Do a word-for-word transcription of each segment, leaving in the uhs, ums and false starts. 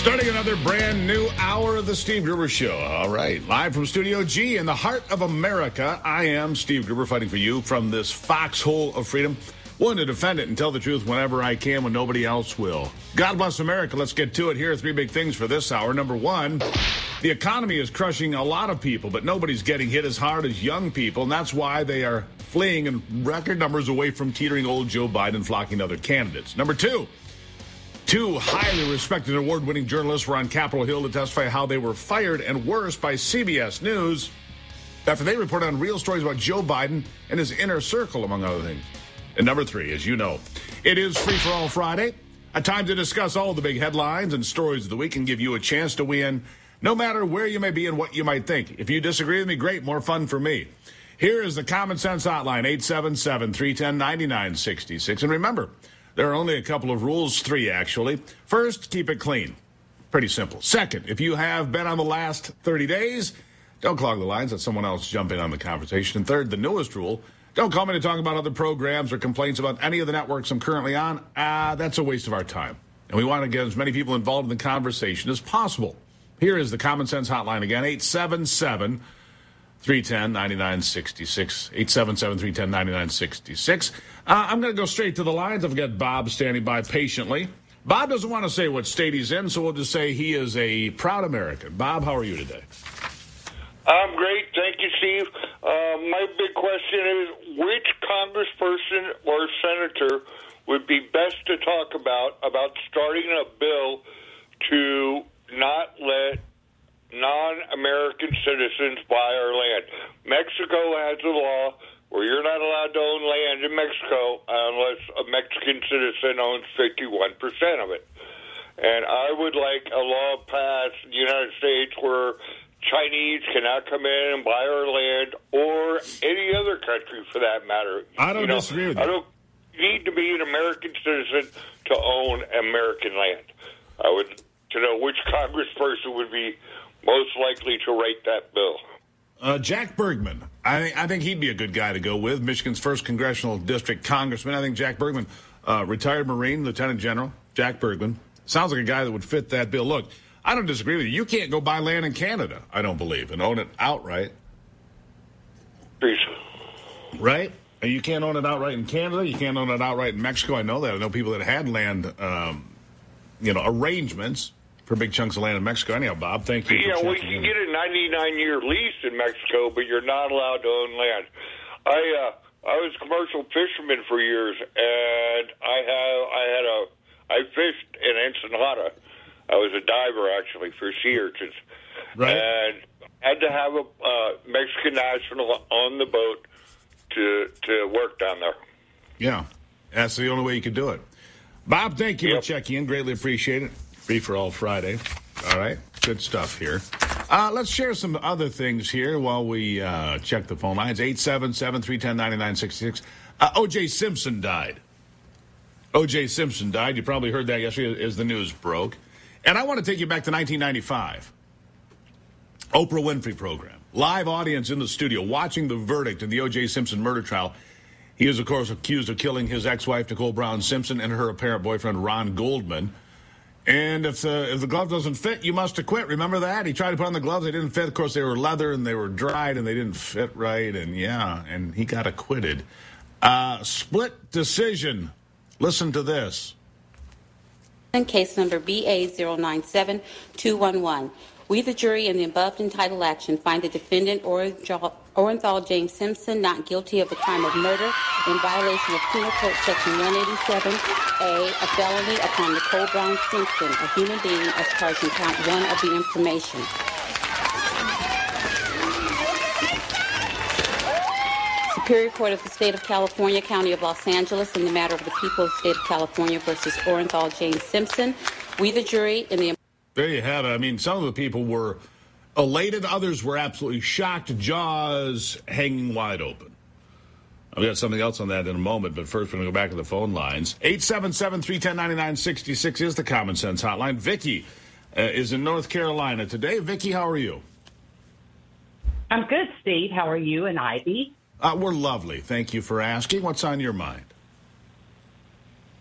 Starting another brand new hour of the Steve Gruber Show. All right, live from Studio G in the heart of America, I am Steve Gruber fighting for you from this foxhole of freedom. Willing to defend it and tell the truth whenever I can when nobody else will. God bless America. Let's get to it. Here are three big things for this hour. Number one, the economy is crushing a lot of people, but nobody's getting hit as hard as young people, and that's why they are fleeing in record numbers away from teetering old Joe Biden, flocking to other candidates. Number two, two highly respected award-winning journalists were on Capitol Hill to testify how they were fired and worse by C B S News after they reported on real stories about Joe Biden and his inner circle, among other things. And number three, as you know, it is Free for All Friday, a time to discuss all the big headlines and stories of the week and give you a chance to win no matter where you may be and what you might think. If you disagree with me, great, more fun for me. Here is the Common Sense Hotline, eight seven seven, three one zero, nine nine six six. And remember, there are only a couple of rules, three actually. First, keep it clean. Pretty simple. Second, if you have been on the last thirty days, don't clog the lines, let someone else jump in on the conversation. And third, the newest rule, don't call me to talk about other programs or complaints about any of the networks I'm currently on. Ah, uh, that's a waste of our time. And we want to get as many people involved in the conversation as possible. Here is the Common Sense Hotline again, eight seven seven, three one zero, nine nine six six, eight seven seven, three one zero, nine nine six six. Uh, I'm going to go straight to the lines. I've got Bob standing by patiently. Bob doesn't want to say what state he's in, so we'll just say he is a proud American. Bob, how are you today? I'm great. Thank you, Steve. Uh, my big question is, which congressperson or senator would be best to talk about, about starting a bill to not let non-American citizens buy our land? Mexico has a law where you're not allowed to own land in Mexico unless a Mexican citizen owns fifty-one percent of it. And I would like a law passed in the United States where Chinese cannot come in and buy our land, or any other country for that matter. I don't you know, disagree with you. I don't need to be an American citizen to own American land. I would to know which congressperson would be most likely to write that bill. Uh, Jack Bergman. I think I think he'd be a good guy to go with. Michigan's first congressional district congressman. I think Jack Bergman, uh, retired Marine, Lieutenant General Jack Bergman, sounds like a guy that would fit that bill. Look, I don't disagree with you. You can't go buy land in Canada, I don't believe, and own it outright. Please. Right? And you can't own it outright in Canada. You can't own it outright in Mexico. I know that. I know people that had land, um, you know, arrangements for big chunks of land in Mexico. Anyhow, Bob, thank you. Yeah, for well, you can get a ninety-nine year lease in Mexico, but you're not allowed to own land. I uh, I was a commercial fisherman for years, and I have I had a I fished in Ensenada. I was a diver, actually, for sea urchins. Right. And had to have a uh, Mexican national on the boat to to work down there. Yeah, that's the only way you could do it. Bob, thank you yep. for checking in. Greatly appreciate it. Free for All Friday. All right, good stuff here. Uh, let's share some other things here while we uh, check the phone lines. eight seven seven, three one zero, nine nine six six. Uh, O J Simpson died. O J Simpson died. You probably heard that yesterday as the news broke. And I want to take you back to nineteen ninety-five. Oprah Winfrey program. Live audience in the studio watching the verdict in the O J Simpson murder trial. He is, of course, accused of killing his ex-wife, Nicole Brown Simpson, and her apparent boyfriend, Ron Goldman. And if the, if the glove doesn't fit, you must acquit. Remember that? He tried to put on the gloves. They didn't fit. Of course, they were leather, and they were dried, and they didn't fit right. And, yeah, and he got acquitted. Uh, split decision. Listen to this. Case number B A zero nine seven two one one. We, the jury, in the above entitled action, find the defendant, Orenthal James Simpson, not guilty of the crime of murder in violation of Penal Code Section one eighty-seven A, a felony upon Nicole Brown Simpson, a human being, as charged in count one of the information. Superior Court of the State of California, County of Los Angeles, in the matter of the people of the State of California versus Orenthal James Simpson. We, the jury, in the... There you have it. I mean, some of the people were elated. Others were absolutely shocked, jaws hanging wide open. I've got something else on that in a moment, but first we're going to go back to the phone lines. eight seven seven, three one zero, nine nine six six is the Common Sense Hotline. Vicky uh, is in North Carolina today. Vicky, how are you? I'm good, Steve. How are you and Ivy? Uh, we're lovely. Thank you for asking. What's on your mind?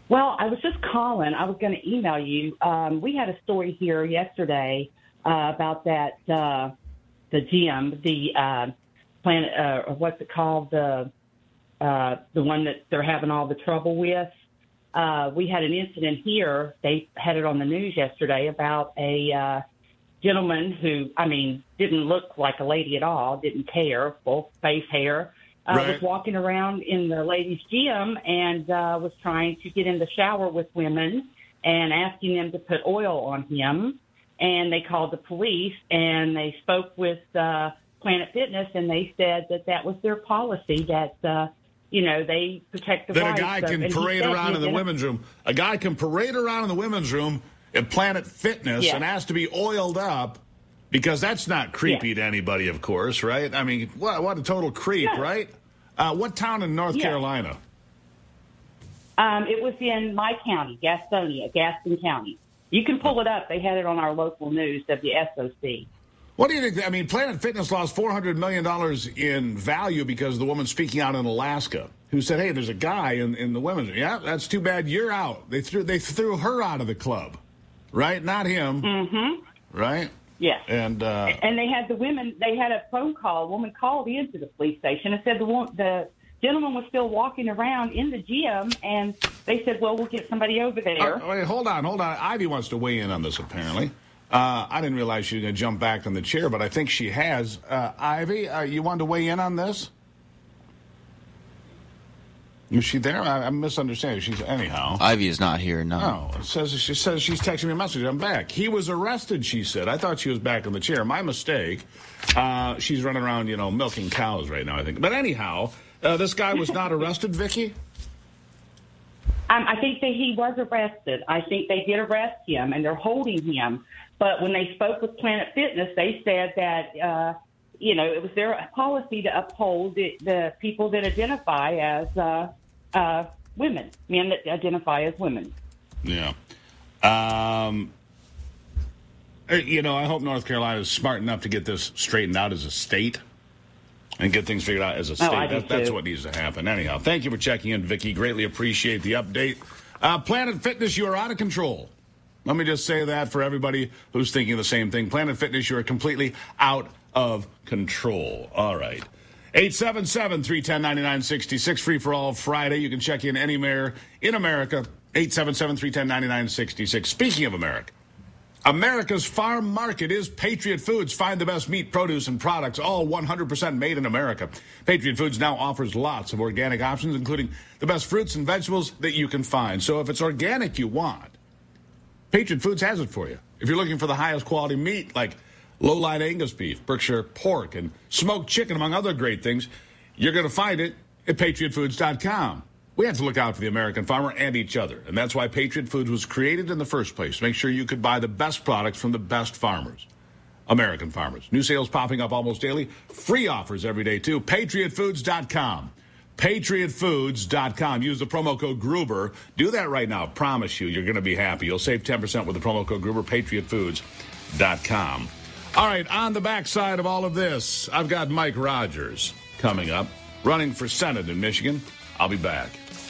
Well, I was just calling. I was going to email you. Um, we had a story here yesterday uh, about that uh, the gym, the uh, planet, uh, what's it called, the uh, the one that they're having all the trouble with. Uh, we had an incident here. They had it on the news yesterday about a uh, gentleman who, I mean, didn't look like a lady at all, didn't care, full face hair. Uh, right. Was walking around in the ladies' gym and uh, was trying to get in the shower with women and asking them to put oil on him. And they called the police, and they spoke with uh, Planet Fitness, and they said that that was their policy, that, uh, you know, they protect the that rights. a guy of, can parade around in the women's room. A guy can parade around in the women's room at Planet Fitness yeah. and has to be oiled up. Because that's not creepy yeah. to anybody, of course, right? I mean, what, what a total creep, no. right? Uh, what town in North yeah. Carolina? Um, it was in my county, Gastonia, Gaston County. You can pull it up. They had it on our local news, W S O C. What do you think? I mean, Planet Fitness lost four hundred million dollars in value because of the woman speaking out in Alaska who said, hey, there's a guy in, in the women's room. Yeah, that's too bad. You're out. They threw, they threw her out of the club, right? Not him. Mm-hmm. Right? Yes. And uh, and they had the women, they had a phone call. A woman called into the police station and said the the gentleman was still walking around in the gym, and they said, well, we'll get somebody over there. Uh, wait, hold on, hold on. Ivy wants to weigh in on this, apparently. Uh, I didn't realize she was going to jump back on the chair, but I think she has. Uh, Ivy, uh, you wanted to weigh in on this? Is she there? I, I'm misunderstanding. She's anyhow. Ivy is not here. No. No, it says she says she's texting me a message. I'm back. He was arrested. She said. I thought she was back in the chair. My mistake. Uh, she's running around, you know, milking cows right now, I think. But anyhow, uh, this guy was not arrested, Vicky. Um, I think that he was arrested. I think they did arrest him, and they're holding him. But when they spoke with Planet Fitness, they said that uh, you know it was their policy to uphold the, the people that identify as uh, uh, women, men that identify as women. Yeah. Um, you know, I hope North Carolina is smart enough to get this straightened out as a state and get things figured out as a state. Oh, I do that, that's too. what needs to happen. Anyhow, thank you for checking in, Vicky. Greatly appreciate the update. Uh, Planet Fitness, you are out of control. Let me just say that for everybody who's thinking the same thing. Planet Fitness, you are completely out of control. All right. eight seven seven, three one zero, nine nine six six, free for all Friday. You can check in anywhere in America. eight seven seven, three one zero, nine nine six six. Speaking of America, America's farm market is Patriot Foods. Find the best meat, produce, and products, all one hundred percent made in America. Patriot Foods now offers lots of organic options, including the best fruits and vegetables that you can find. So if it's organic you want, Patriot Foods has it for you. If you're looking for the highest quality meat, like low-line Angus beef, Berkshire pork, and smoked chicken, among other great things, you're going to find it at patriot foods dot com. We have to look out for the American farmer and each other, and that's why Patriot Foods was created in the first place, to make sure you could buy the best products from the best farmers, American farmers. New sales popping up almost daily. Free offers every day, too. patriot foods dot com. patriot foods dot com. Use the promo code Gruber. Do that right now. Promise you, you're going to be happy. You'll save ten percent with the promo code Gruber, patriot foods dot com. All right, on the backside of all of this, I've got Mike Rogers coming up, running for Senate in Michigan. I'll be back.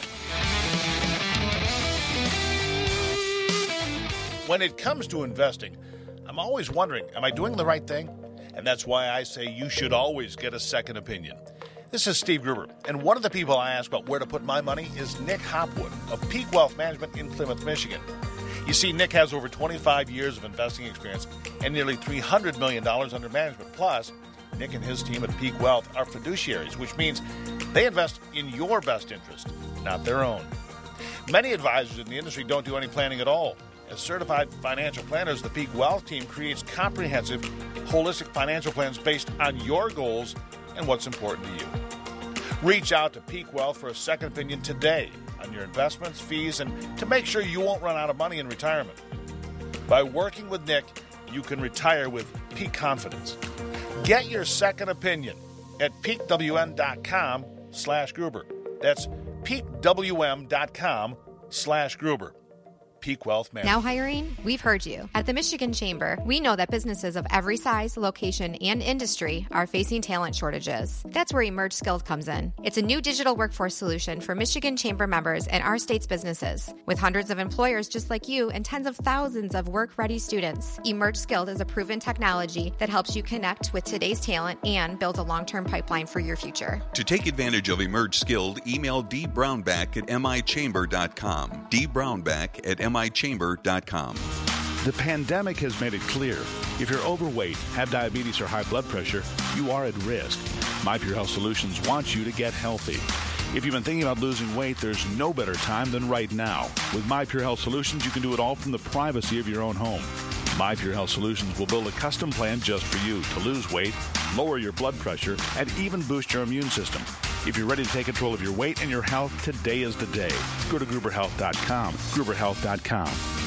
When it comes to investing, I'm always wondering, am I doing the right thing? And that's why I say you should always get a second opinion. This is Steve Gruber, and one of the people I ask about where to put my money is Nick Hopwood of Peak Wealth Management in Plymouth, Michigan. You see, Nick has over twenty-five years of investing experience and nearly three hundred million dollars under management. Plus, Nick and his team at Peak Wealth are fiduciaries, which means they invest in your best interest, not their own. Many advisors in the industry don't do any planning at all. As certified financial planners, the Peak Wealth team creates comprehensive, holistic financial plans based on your goals and what's important to you. Reach out to Peak Wealth for a second opinion today on your investments, fees, and to make sure you won't run out of money in retirement. By working with Nick, you can retire with peak confidence. Get your second opinion at peak w m dot com slash Gruber. That's peak w m dot com slash Gruber. Peak Wealth Management. Now hiring? We've heard you. At the Michigan Chamber, we know that businesses of every size, location, and industry are facing talent shortages. That's where Emerge Skilled comes in. It's a new digital workforce solution for Michigan Chamber members and our state's businesses. With hundreds of employers just like you and tens of thousands of work-ready students, Emerge Skilled is a proven technology that helps you connect with today's talent and build a long-term pipeline for your future. To take advantage of Emerge Skilled, email dbrownback at m i chamber dot com. dbrownback at m i chamber dot com. The pandemic has made it clear if you're overweight, have diabetes, or high blood pressure, you are at risk. My Pure Health Solutions wants you to get healthy. If you've been thinking about losing weight, there's no better time than right now. With My Pure Health Solutions, you can do it all from the privacy of your own home. My Pure Health Solutions will build a custom plan just for you to lose weight, lower your blood pressure, and even boost your immune system. If you're ready to take control of your weight and your health, today is the day. Go to Gruber Health dot com. Gruber Health dot com.